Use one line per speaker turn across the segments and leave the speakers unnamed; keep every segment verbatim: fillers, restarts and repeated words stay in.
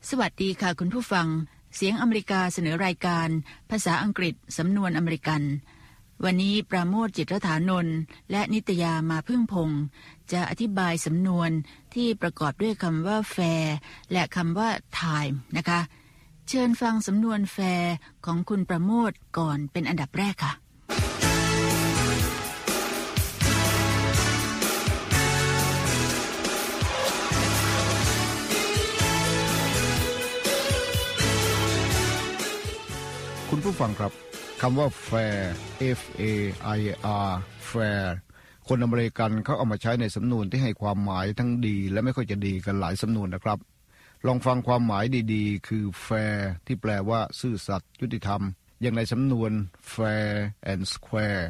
สวัสดีค่ะคุณผู้ฟังเสียงอเมริกาเสนอรายการภาษาอังกฤษสำนวนอเมริกันวันนี้ปราโมทย์จิตรฐานนท์และนิตยามาพึ่งพงศ์จะอธิบายสำนวนที่ประกอบด้วยคำว่า fair และคำว่า time นะคะเชิญฟังสำนวน fair ของคุณปราโมทย์ก่อนเป็นอันดับแรกค่ะ
คุณผู้ฟังครับคำว่า fair F A I R fair คนอเมริกันเขาเอามาใช้ในสำนวนที่ให้ความหมายทั้งดีและไม่ค่อยจะดีกันหลายสำนวนนะครับลองฟังความหมายดีๆคือ fair ที่แปลว่าซื่อสัตย์ยุติธรรมอย่างในสำนวน fair and square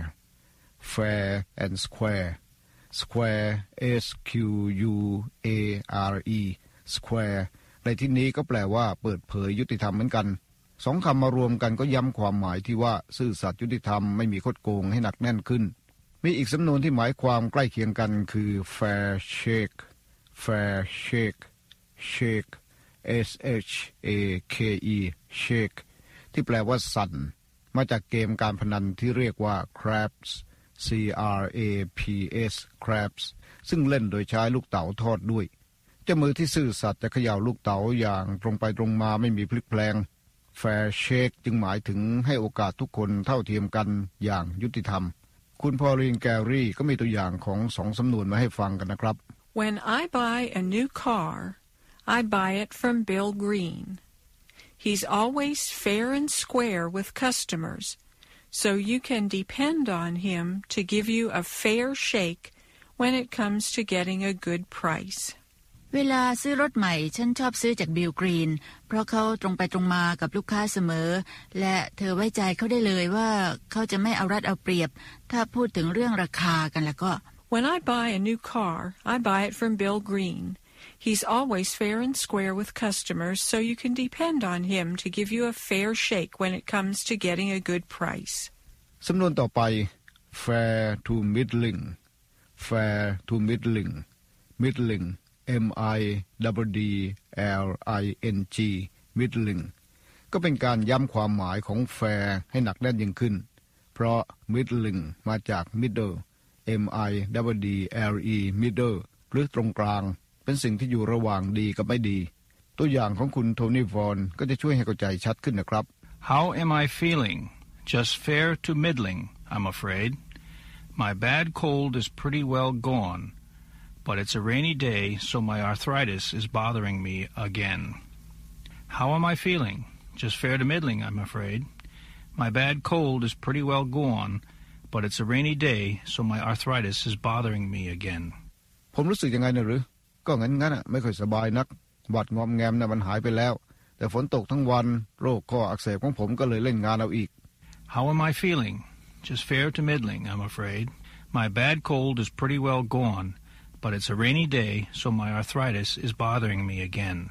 fair and square square S Q U A R E square ในที่นี้ก็แปลว่าเปิดเผยยุติธรรมเหมือนกันสองคำมารวมกันก็ย้ำความหมายที่ว่าซื่อสัตย์ยุติธรรมไม่มีคดโกงให้หนักแน่นขึ้นมีอีกสำนวนที่หมายความใกล้เคียงกันคือ fair shake fair shake shake S H A K E shake ที่แปลว่าสั่นมาจากเกมการพนันที่เรียกว่า craps C R A P S craps ซึ่งเล่นโดยใช้ลูกเต๋าทอดด้วยเจ้ามือที่ซื่อสัตย์จะเขย่าลูกเต๋าอย่างตรงไปตรงมาไม่มีพลิกแพลงfair shake จึงหมายถึงให้โอกาสทุกคนเท่าเทียมกันอย่างยุติธรรมคุณพอลีนแกรี่ก็มีตัวอย่างของสองสำนวนมาให้ฟังกันนะครับ
When I buy a new car, I buy it from Bill Green. He's always fair and square with customers, so you can depend on him to give you a fair shake when it comes to getting a good price.
เวลาซื้อรถใหม่ฉันชอบซื้อจากบิลกรีนเพราะเขาตรงไปตรงมากับลูกค้าเสมอและเธอไว้ใจเขาได้เลยว่าเขาจะไม่เอารัดเอาเปรียบถ้าพูดถึงเรื่องราคากันแล้วก็
When I buy a new car, I buy it from Bill Green. He's always fair and square with customers, so you can depend on him to give you a fair shake when it comes to getting a good price.
สำนวนต่อไป fair to middling fair to middling middling M I D D L I N G middling ก็เป็นการย้ำความหมายของ fair ให้หนักแน่นยิ่งขึ้นเพราะ middling มาจาก middle M I D D L E middle หรือตรงกลางเป็นสิ่งที่อยู่ระหว่างดีกับไม่ดีตัวอย่างของคุณโทนี่วอนก็จะช่วยให้เข้าใจชัดขึ้นนะครับ
How am I feeling? Just fair to middling, I'm afraid. My bad cold is pretty well gone.But it's a rainy day, so my arthritis is bothering me again. How am I feeling? Just fair to middling, I'm afraid. My bad cold is pretty well gone, but it's a rainy day, so my arthritis is bothering me again.
ผมรู้สึกยังไงนะหรือก็งั้นงั้นอ่ะไม่ค่อยสบายนักหวัดงอมแงมน่ะมันหายไปแล้วแต่ฝนตกทั้งวันโรคข้ออักเสบของผมก็เลยเล่นงานเอาอีก
How am I feeling? Just fair to middling, I'm afraid. My bad cold is pretty well gone.But it's a rainy day, so my arthritis is bothering me again.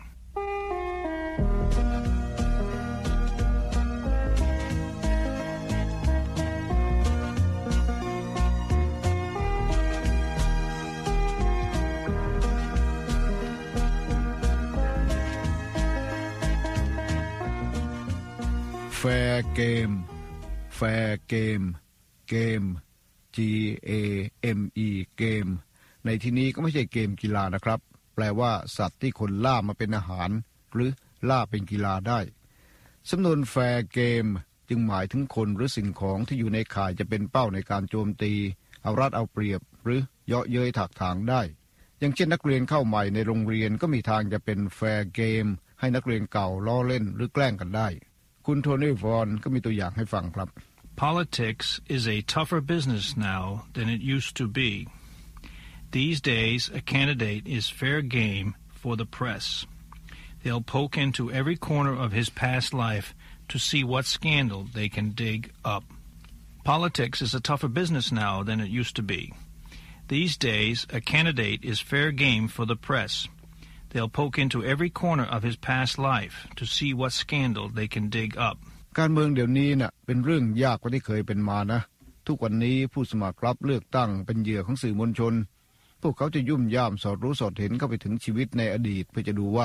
Fair game Fair game Game G A M E Gameในที่นี้ก็ไม่ใช่เกมกีฬานะครับแปลว่าสัตว์ที่คนล่ามาเป็นอาหารหรือล่าเป็นกีฬาได้สำนวน fair game จึงหมายถึงคนหรือสิ่งของที่อยู่ในข่ายจะเป็นเป้าในการโจมตีเอารัดเอาเปรียบหรือเยาะเย้ยถากถางได้อย่างเช่นนักเรียนเข้าใหม่ในโรงเรียนก็มีทางจะเป็น fair game ให้นักเรียนเก่าล้อเล่นหรือแกล้งกันได้คุณโทนี่วอนก็มีตัวอย่างให้ฟังครับ
Politics is a tougher business now than it used to be.These days, a candidate is fair game for the press. They'll poke into every corner of his past life to see what scandal they can dig up. Politics is a tougher business now than it used to be. These days, a candidate is fair game for the press. They'll poke into every corner of his past life to see what scandal they can dig up.
การเมืองเดี๋ยวนี้น่ะเป็นเรื่องยากกว่าที่เคยเป็นมานะทุกวันนี้ผู้สมัครรับเลือกตั้งเป็นเหยื่อของสื่อมวลชนพวกเขาจะยุ่มย่ามสอดรู้สอดเห็นเข้าไปถึงชีวิตในอดีตเพื่อจะดูว่า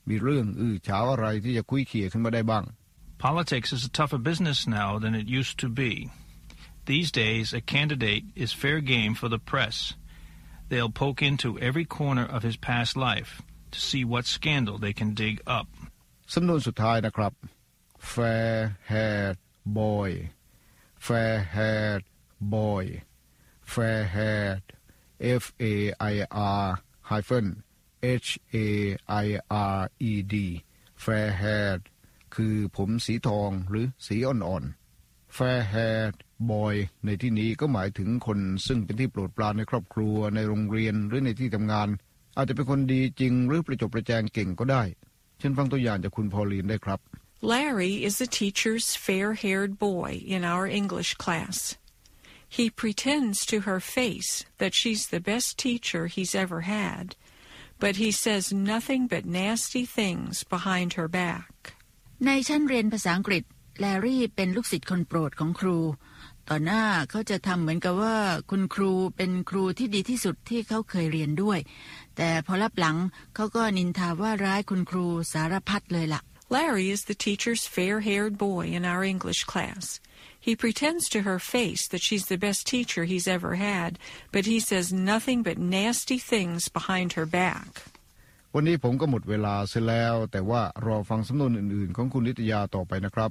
มีเรื่องอื้อฉาวอะไรที่จะคุยเขี่ยขึ้นมาได้บ้าง
Politics is a tougher business now than it used to be. These days, a candidate is fair game for the press. They'll poke into every corner of his past life to see what scandal they can dig up.
สำนวนสุดท้ายนะครับ fair-haired boy fair-haired boy fair-haired f a i r hyphen h a i r e d fair-haired คือผมสีทองหรือสีอ่อนๆ fair-haired boy ในที่นี้ก็หมายถึงคนซึ่งเป็นที่โปรดปรานในครอบครัวในโรงเรียนหรือในที่ทำงานอาจจะเป็นคนดีจริงหรือประจบประแจงเก่งก็ได้เช่นฟังตัวอย่างจากคุณพอลีนได้ครับ
Larry is the teacher's fair-haired boy in our English class. He pretends to her face that she's the best teacher he's ever had, but he says nothing but nasty things behind her back.
ในชั้นเรียนภาษาอังกฤษแลรี่เป็นลูกศิษย์คนโปรดของครูต่อหน้าเขาจะทำเหมือนกับว่าคุณครูเป็นครูที่ดีที่สุดที่เขาเคยเรียนด้วยแต่พอรับหลังเขาก็นินทาว่าร้ายคุณครูสารพัดเลยล่ะ
Larry is the teacher's fair-haired boy in our English class. He pretends to her face that she's the best teacher he's ever had, but he says nothing but nasty things behind her back.
วันนี้ผมก็หมดเวลาเสียแล้วแต่ว่ารอฟังสำนวนอื่นๆของคุณนิตยาต่อไปนะครับ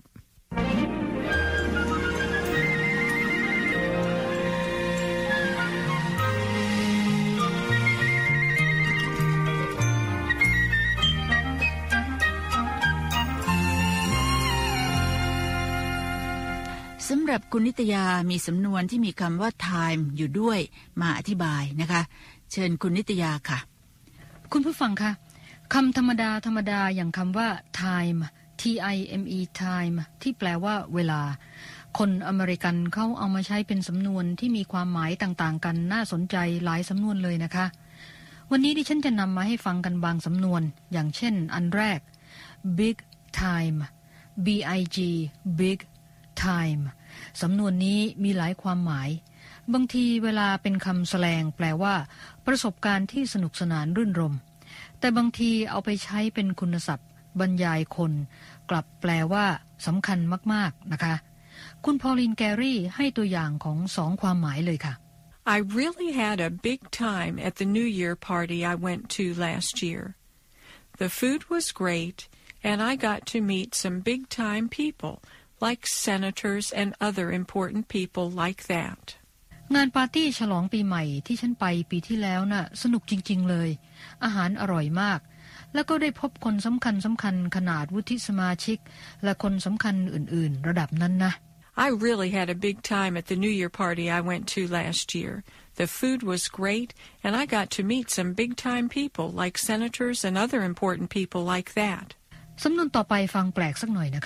สำหรับคุณนิตยามีสำนวนที่มีคำว่า time อยู่ด้วยมาอธิบายนะคะเชิญคุณนิตยาค่ะ
คุณผู้ฟังคะคำธรรมดาธรรมดาอย่างคำว่า time t i m e time ที่แปลว่าเวลาคนอเมริกันเขาเอามาใช้เป็นสำนวนที่มีความหมายต่างๆกันน่าสนใจหลายสำนวนเลยนะคะวันนี้ดิฉันจะนำมาให้ฟังกันบางสำนวนอย่างเช่นอันแรก big time b i g big time สำนวนนี้มีหลายความหมายบางทีเวลาเป็นคำแสลงแปลว่าประสบการณ์ที่สนุกสนานรื่นรมแต่บางทีเอาไปใช้เป็นคุณศัพท์บรรยายคนกลับแปลว่าสำคัญมากๆนะคะคุณพอลินแกรี่ให้ตัวอย่างของสองความหมายเลยค่ะ
I really had a big time at the New Year party I went to last year. The food was great and I got to meet some big-time people.like senators and other important people like that.
งานปาร์ตี้ฉลองปีใหม่ที่ฉันไปปีที่แล้วน่ะสนุกจริงๆเลยอาหารอร่อยมากแล้วก็ได้พบคนสำคัญสำคัญขนาดวุฒิสมาชิกและคนสำคัญอื่นๆระดับนั้นนะ
I really had a big time at the New Year party I went to last year. The food was great and I got to meet some big-time people like senators and other important people like that.
สำนวนต่อไปฟังแปลกสักหน่อยนะคะ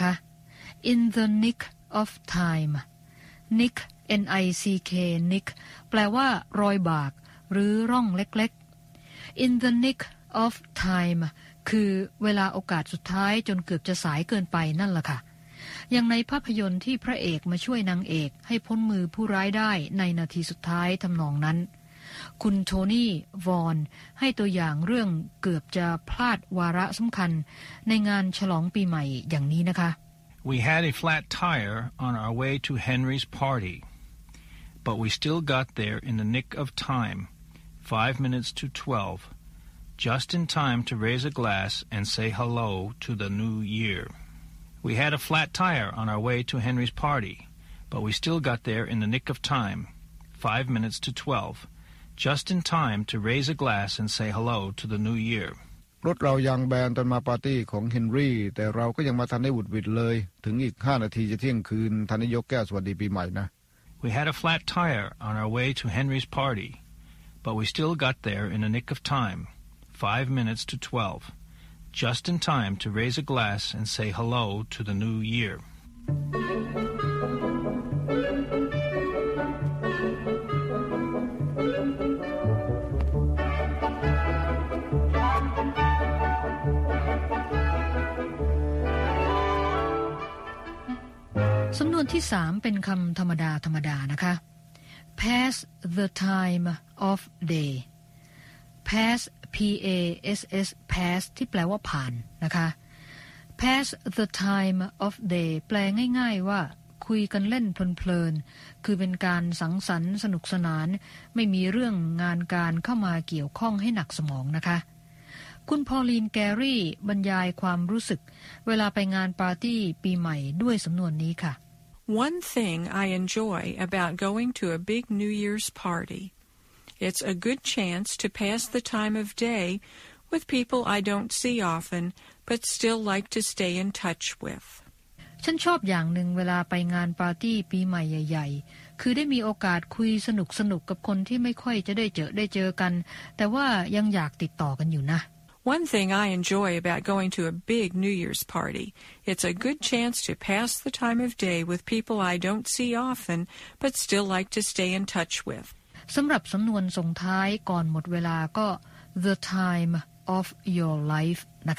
In the nick of time nick n i c k nick แปลว่ารอยบากหรือร่องเล็กๆ In the nick of time คือเวลาโอกาสสุดท้ายจนเกือบจะสายเกินไปนั่นล่ะค่ะอย่างในภาพยนตร์ที่พระเอกมาช่วยนางเอกให้พ้นมือผู้ร้ายได้ในนาทีสุดท้ายทำนองนั้นคุณโทนี่วอนให้ตัวอย่างเรื่องเกือบจะพลาดวาระสำคัญในงานฉลองปีใหม่อย่างนี้นะคะ
We had a flat tire on our way to Henry's party, but we still got there in the nick of time, five minutes to twelve, just in time to raise a glass and say hello to the new year. We had a flat tire on our way to Henry's party, but we still got there in the nick of time, five minutes to twelve, just in time to raise a glass and say hello to the new year.
รถเรายางแบนตอนมาปาร์ตี้ของเฮนรี่แต่เราก็ยังมาทันได้หวุดหวิดเลยถึงอีกห้านาทีจะเที่ยงคืนทันได้ยกแก้วสวัสดีปีใหม่นะ
We had a flat tire on our way to Henry's party, but we still got there in the nick of time, five minutes to twelve, just in time to raise a glass and say hello to the new year.
สำนวนที่สามเป็นคำธรรมดาธรรมดานะคะ pass the time of day pass p a s s pass ที่แปลว่าผ่านนะคะ pass the time of day แปลง่ายๆว่าคุยกันเล่นเพลินๆคือเป็นการสังสรรค์สนุกสนานไม่มีเรื่องงานการเข้ามาเกี่ยวข้องให้หนักสมองนะคะคุณพอลีนแกรี่บรรยายความรู้สึกเวลาไปงานปาร์ตี้ปีใหม่ด้วยสำนวนนี้ค่ะ
One thing I enjoy about going to a big New Year's party, it's a good chance to pass the time of day with people I don't see often but still like to stay in touch with.
ฉันชอบอย่างหนึ่งเวลาไปงานปาร์ตี้ปีใหม่ใหญ่ๆคือได้มีโอกาสคุยสนุกๆกับคนที่ไม่ค่อยจะได้เจอได้เจอกันแต่ว่ายังอยากติดต่อกันอยู่นะ
One thing I enjoy about going to a big New Year's party, it's a good chance to pass the time of day with people I don't see often, but still like to stay in touch with.
สำหรับสำนวนส่งท้ายก่อนหมดเวลาก็ the time of your life นะคะ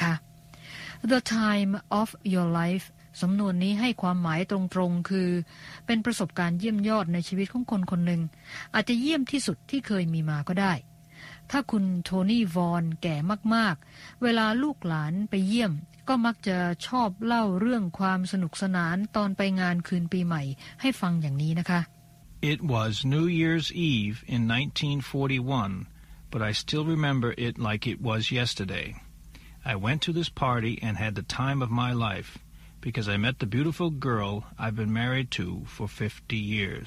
the time of your life สำนวนนี้ให้ความหมายตรงๆคือเป็นประสบการณ์เยี่ยมยอดในชีวิตของคนคนหนึ่งอาจจะเยี่ยมที่สุดที่เคยมีมาก็ได้ถ้าคุณโทนี่วอนแก่มากๆเวลาลูกหลานไปเยี่ยมก็มักจะชอบเล่าเรื่องความสนุกสนานตอนไปงานคืนปีใหม่ให้ฟังอย่างนี้นะคะ
It was New Year's Eve in nineteen forty-one, but I still remember it like it was yesterday. I went to this party and had the time of my life because I met the beautiful girl I've been married to for fifty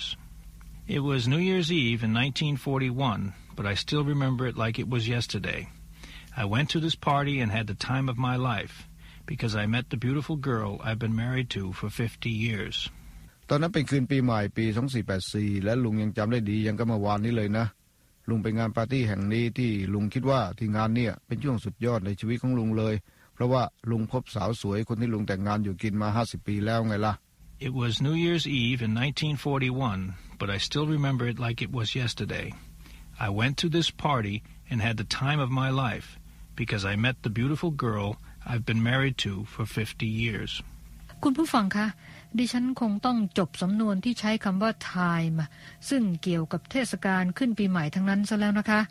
years.It was New Year's Eve in nineteen forty-one, but I still remember it like it was yesterday. I went to this party and had the time of my life because I met the beautiful girl I've been married to for fifty years.
ตอนนั้นเป็นคืนปีใหม่ปีสองสี่แปดสี่และลุงยังจำได้ดียังก็เมื่อวานนี้เลยนะลุงไปงานปาร์ตี้แห่งนี้ที่ลุงคิดว่าที่งานเนี่ยเป็นช่วงสุดยอดในชีวิตของลุงเลยเพราะว่าลุงพบสาวสวยคนที่ลุงแต่งงานอยู่กินมาห้าสิบปีแล้วไงล่ะ
It was New Year's Eve in nineteen forty-one, but I still remember it like it was yesterday. I went to this party and had the time of my life because I met the beautiful girl I've been married to for fifty years.
คุณผู้ฟังคะดิฉันคงต้องจบสำนวนที่ใช้คำว่า time ซึ่งเกี่ยวกับเทศกาลขึ้นปีใหม่ทั้งนั้นซะแล้วนะคะ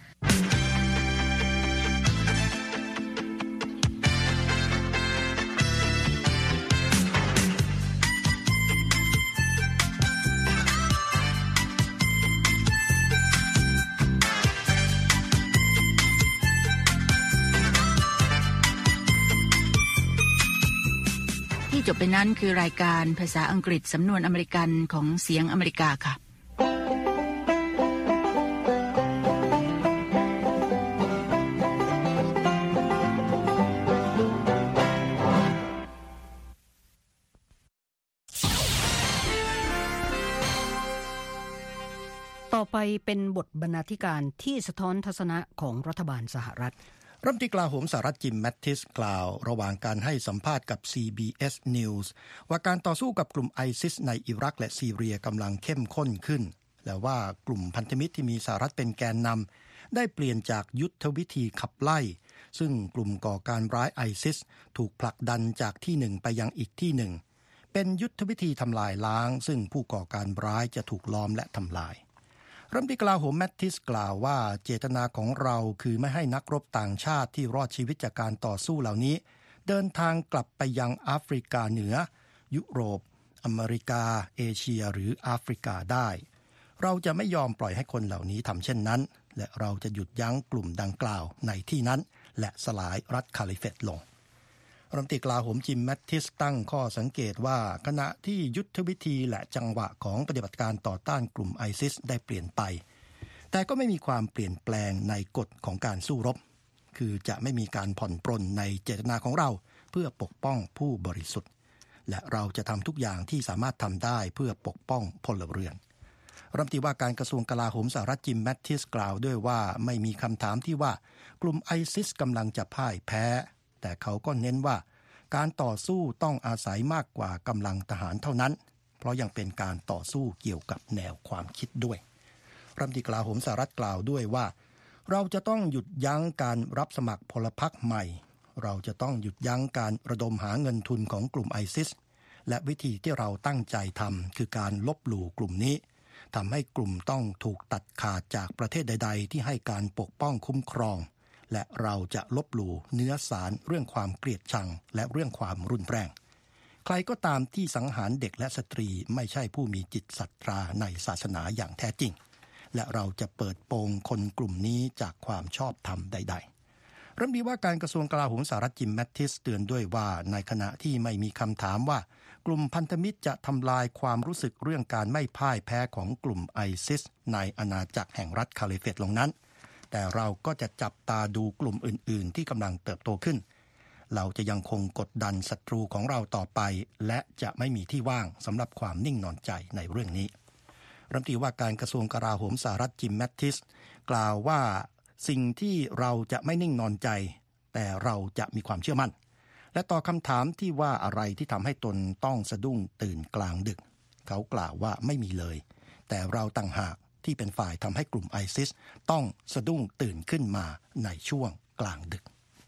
จบไปนั้นคือรายการภาษาอังกฤษสำนวนอเมริกันของเสียงอเมริกาค่ะ
ต่อไปเป็นบทบรรณาธิการที่สะท้อนทัศนะของรัฐบาลสหรัฐ
รัฐมนตรีกลาโหมสหรัฐจิมแมททิสกล่าวระหว่างการให้สัมภาษณ์กับ ซี บี เอส News ว่าการต่อสู้กับกลุ่มไอซิสในอิรักและซีเรียกำลังเข้มข้นขึ้นและว่ากลุ่มพันธมิตรที่มีสหรัฐเป็นแกนนำได้เปลี่ยนจากยุทธวิธีขับไล่ซึ่งกลุ่มก่อการร้ายไอซิสถูกผลักดันจากที่หนึ่งไปยังอีกที่หนึ่งเป็นยุทธวิธีทำลายล้างซึ่งผู้ก่อการร้ายจะถูกล้อมและทำลายรัฐมนตรีกลาโหมแมททิสกล่าวว่าเจตนาของเราคือไม่ให้นักรบต่างชาติที่รอดชีวิตจากการต่อสู้เหล่านี้เดินทางกลับไปยังแอฟริกาเหนือยุโรปอเมริกาเอเชียหรือแอฟริกาได้เราจะไม่ยอมปล่อยให้คนเหล่านี้ทำเช่นนั้นและเราจะหยุดยั้งกลุ่มดังกล่าวในที่นั้นและสลายรัฐคาลิเฟตลงรัฐมนตรีกลาโหมจิมแมททิสตั้งข้อสังเกตว่าขณะที่ยุทธวิธีและจังหวะของปฏิบัติการต่อต้านกลุ่มไอซิสได้เปลี่ยนไปแต่ก็ไม่มีความเปลี่ยนแปลงในกฎของการสู้รบคือจะไม่มีการผ่อนปรนในเจตนาของเราเพื่อปกป้องผู้บริสุทธิ์และเราจะทำทุกอย่างที่สามารถทำได้เพื่อปกป้องพลเรือนรัฐมนตรีว่าการกระทรวงกลาโหมสหรัฐจิมแมททิสกล่าวด้วยว่าไม่มีคำถามที่ว่ากลุ่มไอซิสกำลังจะพ่ายแพ้แต่เขาก็เน้นว่าการต่อสู้ต้องอาศัยมากกว่ากำลังทหารเท่านั้นเพราะยังเป็นการต่อสู้เกี่ยวกับแนวความคิดด้วยรัฐมนตรีกลาโหมสหรัฐกล่าวด้วยว่าเราจะต้องหยุดยั้งการรับสมัครพลพรรคใหม่เราจะต้องหยุดยั้งการระดมหาเงินทุนของกลุ่มไอซิสและวิธีที่เราตั้งใจทำคือการลบหลู่กลุ่มนี้ทำให้กลุ่มต้องถูกตัดขาดจากประเทศใดๆที่ให้การปกป้องคุ้มครองและเราจะลบหลู่เนื้อสารเรื่องความเกลียดชังและเรื่องความรุนแรงใครก็ตามที่สังหารเด็กและสตรีไม่ใช่ผู้มีจิตศรัทธาในศาสนาอย่างแท้จริงและเราจะเปิดโปงคนกลุ่มนี้จากความชอบธรรมใดๆรัฐมนตรีว่าการกระทรวงกลาโหมสหรัฐจิมแมททิสเตือนด้วยว่าในขณะที่ไม่มีคำถามว่ากลุ่มพันธมิตรจะทำลายความรู้สึกเรื่องการไม่พ่ายแพ้ของกลุ่มไอซิสในอาณาจักรแห่งรัฐคาลิเฟตลงนั้นแต่เราก็จะจับตาดูกลุ่มอื่นๆที่กำลังเติบโตขึ้นเราจะยังคงกดดันศัตรูของเราต่อไปและจะไม่มีที่ว่างสำหรับความนิ่งนอนใจในเรื่องนี้รัฐมนตรีว่าการกระทรวงกลาโหมสหรัฐจิมแมททิสกล่าวว่าสิ่งที่เราจะไม่นิ่งนอนใจแต่เราจะมีความเชื่อมั่นและต่อคำถามที่ว่าอะไรที่ทำให้ตนต้องสะดุ้งตื่นกลางดึกเขากล่าวว่าไม่มีเลยแต่เราต่างหากที่เป็นฝ่ายทำให้กลุ่มไอซิสต้องสะดุ้งตื่นขึ้นมาในช่วงกลางดึก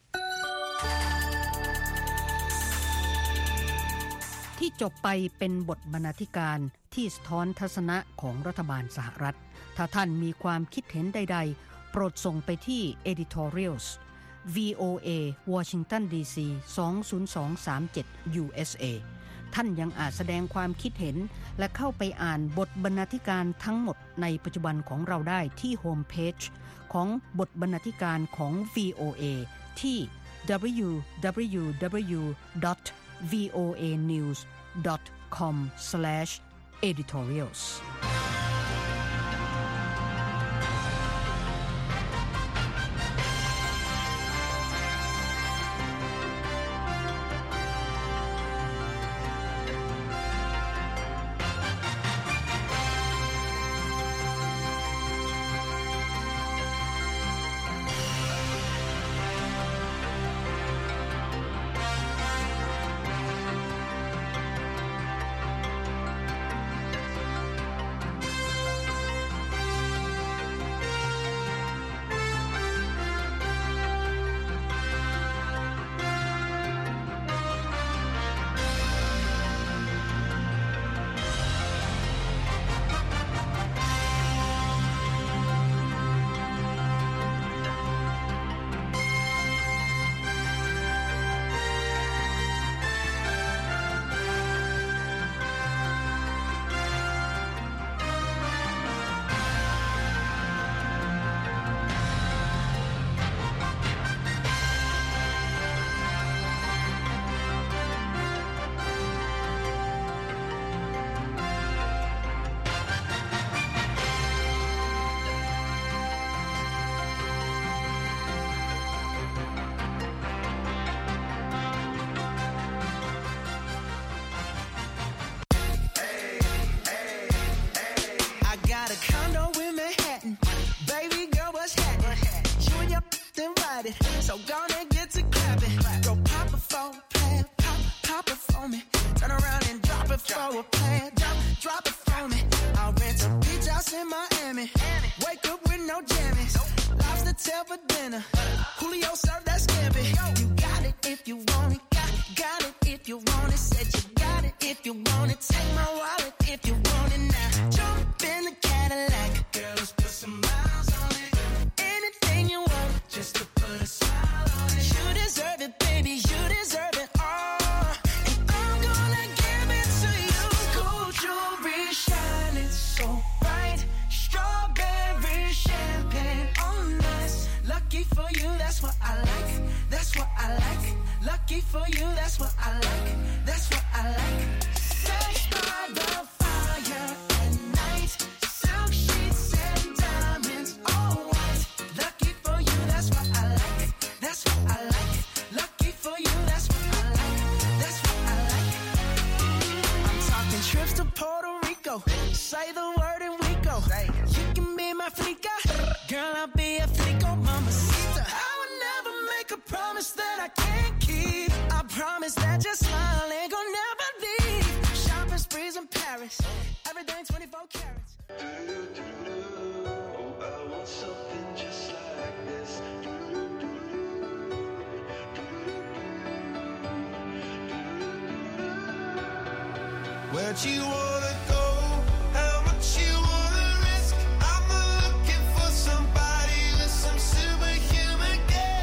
ที่จบไปเป็นบทบรรณาธิการที่สะท้อนทัศนะของรัฐบาลสหรัฐถ้าท่านมีความคิดเห็นใดๆโปรดส่งไปที่ editorials วี โอ เอ Washington ดี ซี สอง ศูนย์ สอง สาม เจ็ด ยู เอส เอ ท่านยังอาจแสดงความคิดเห็นและเข้าไปอ่านบทบรรณาธิการทั้งหมดในปัจจุบันของเราได้ที่โฮมเพจของบทบรรณาธิการของ วี โอ เอ ที่ ดับเบิลยู ดับเบิลยู ดับเบิลยู ดอท วี โอ เอ นิวส์ ดอท คอม สแลช เอดิทอเรียลส์
So gonna get to clapping. Go pop it for a plan, pop, pop it for me. Turn around and drop it for a plan, drop, drop it for me. I'll rent a beach house in Miami. Wake up with no jammies. Lobster tail for dinner. Julio served that scampi. You got it if you want it. Got, got it if you want it. Said you got it if you want it. Take my wallet if you want it now. Jump in the Cadillac. Girl, let's put some miles on it. Anything you want, just to put a smile on it. You deserve it, baby. You deserve it all. And I'm gonna give it to you. Gold jewelry shining so bright. Strawberry champagne on us. Lucky for you, that's what I like. That's what I like. Lucky for you, that's what I like. That's what I like. Sex by the fire at night. Silk sheets and diamonds all white. Lucky for you, that's what I like. That's what I like. Lucky for you, that's what I like. That's what I like. I'm talking trips to Puerto Rico. Say the word and we go. You can be my flica. Girl, I'll be a flico, mamacita. I would never make a promise that I can't keep. I promise that your smile ain't gonna never leave. Shopping sprees in Paris. Everything twenty-four carats.
Oh, I want something just like this. Where'd you wanna go? How much you wanna risk? I'm looking for somebody with some superhuman gifts.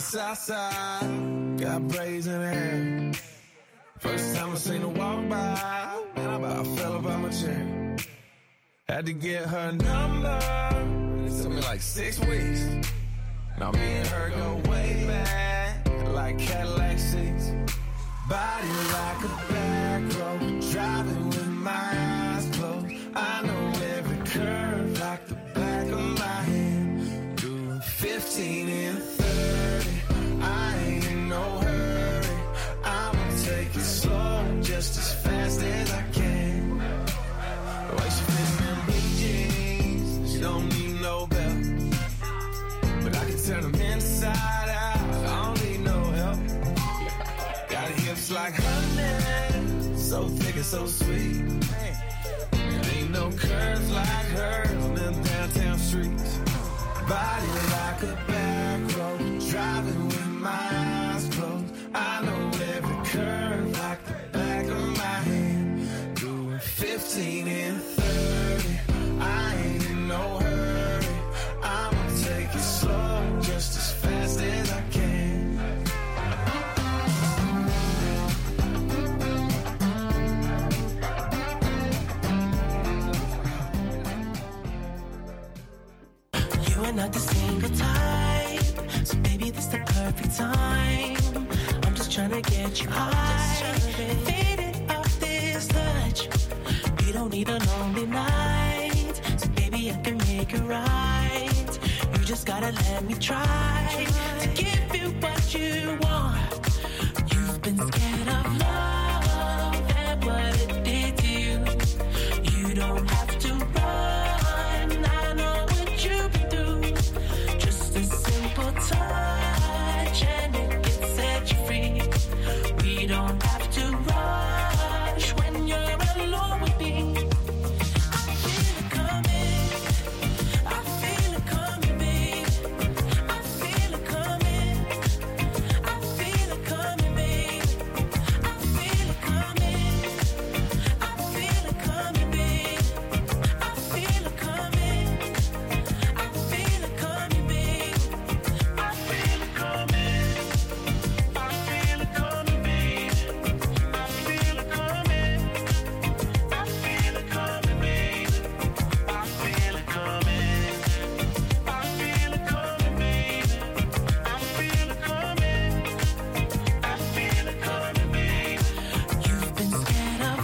south side, got braids in her hair. First time I seen her walk by, and I about fell about my chair. Had to get her number, it took me like six weeks. Now me and her go way back, like Cadillac seats. Body like a back road, driving with my eyes closed. I know every curve like the back of my hand. Doing fifteen and thirty, I ain't in no hurry. I'ma take it slow, just as fast as I can. The way she fits in blue jeans, she don't need no belt. But I can turn them inside out, I don't need no help. Got hips like honey, so thick and so sweet. There ain't no curves like hers on them downtown streets. Body like a back road, driving with my eyes closed. I know every curve like the back of my hand. Doing fifteen and thirty, I ain't in no hurry. I'ma take it slow, just as fast as I can.
You are not the single type, so baby this the perfect time. I'm just trying to get you high, faded off this touch. We don't need a lonely night, so baby I can make it right. You just gotta let me try to give you what you want. You've been scared of love and what it did to you. You don't have to run, I know what you've been through. Just a simple touch and it can set you free. We don't have to rush when you're alone with me. I feel it coming, I feel it coming, babe. I feel it coming, I feel it coming, babe. I feel it coming, I feel it coming, babe. I feel it coming, I feel it coming, babe. I feel it coming, I feel it coming, babe. I feel it coming, I feel it coming, babe. I feel it coming, I feel it coming, babe. I feel it coming, I feel it coming, babe. You've been scared of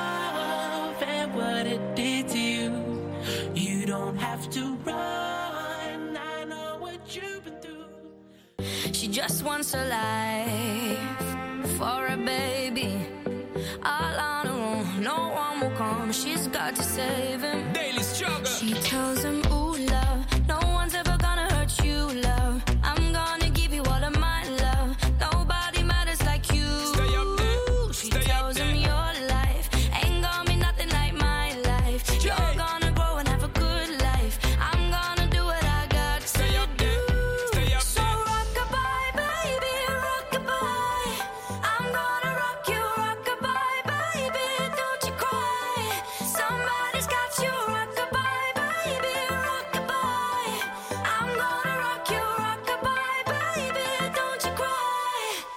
love and what it did to you. You don't have to run, I know what you've been through.
She just wants a life for a baby. All on her own, no one will come. She's got to save him.
Daily struggle.
She tells him, ooh, love, no one's ever gonna hurt you, love. I'm gonna give you all of my love. Nobody matters like you.
Stay up there.
She
Stay up
tells him
there.
your life ain't gonna be nothing like my life. You're gonna grow and have a good life. I'm gonna do what I got to
Stay up
do.
there. Stay up
So
there.
rock-a-bye, baby, rock-a-bye. I'm gonna rock you, rock-a-bye, baby, don't you cry. Somebody's got you, rock-a-bye, baby, rock-a-bye. I'm gonna rock you, rock-a-bye, baby, don't you cry.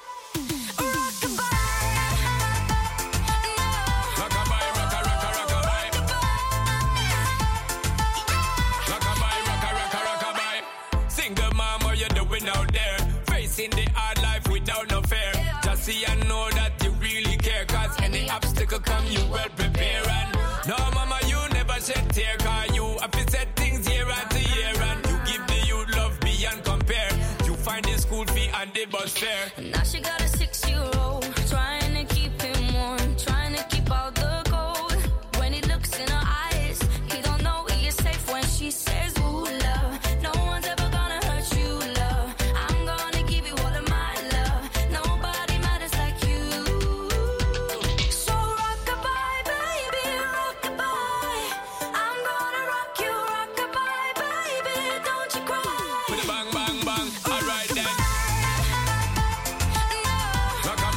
Rock-a-bye, no.
Rockabye, rocka, rocka, rockabye. Rockabye, rocka, rocka, rockabye. Single mom, what you doing out there? Facing the hard life without no fear. Just see and know that you really care. Cause any obstacle come, you well prepare. And no, mama, you never shed tear. Cause you have to set things year after year. And you give the youth love beyond compare. You find the school fee and the bus fare.
Now she got a six-year-old, trying to keep him warm, trying to keep out the cold. When he looks in her eyes, he don't know he is safe when she says, ooh, love, no one's ever gonna hurt you, love. I'm gonna give you all of my love. Nobody matters like you. So rock-a-bye, baby, rock-a-bye. I'm gonna rock you, rock-a-bye, baby, don't you cry.
With a bang, bang, bang. Alright then.
No.
Rockabye.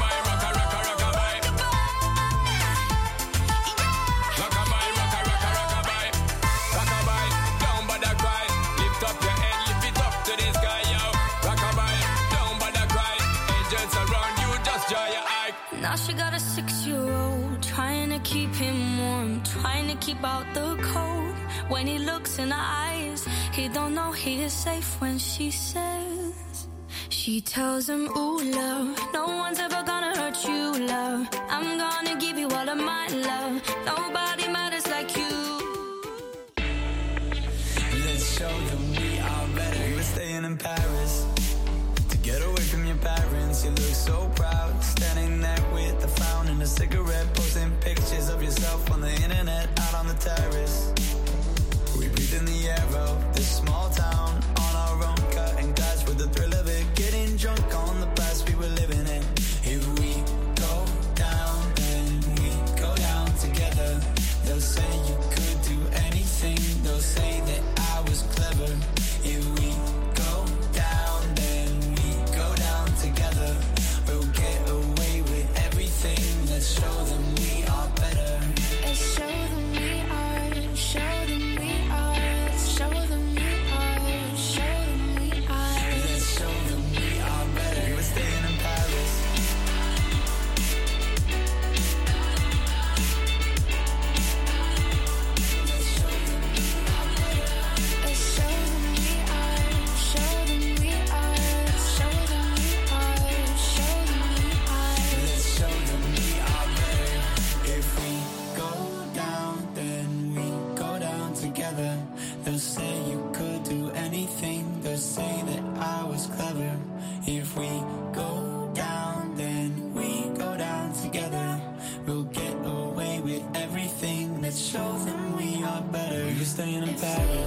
angels around you, just dry your eye.
Now she got a six-year-old, trying to keep him warm, trying to keep out the cold. When he looks in her eyes, he don't know he is safe when she says. She tells him, ooh, love, no one's ever gonna hurt you, love. I'm gonna give you all of my love. Nobody matters like you.
Let's show them we are better. You were staying in Paris to get away from your parents. You look so proud, standing there with a frown and a cigarette, posting pictures of yourself on the internet, out on the terrace. We breathe in the air of this small town on our own, cutting glass with the thrill of it, getting drunk on the past we were living in. If we go down, then we go down together. They'll say you could do anything, they'll say that I was clever. If we go down, then we go down together. We'll get away with everything. Let's show them we are better.
Let's show them we are, show them we are, show them we are, show them we are.
Let's show them we are better. We were staying in Paris. Let's show them we are better.
Let's show them we are, show them we are, show them we are, show them we are.
Let's show them we are better. If we go down, then we go down together. They'll say you could do anything. They'll say that I was clever. If we go down, then we go down together. We'll get away with everything. Let's show them we are better. You're staying in Paris.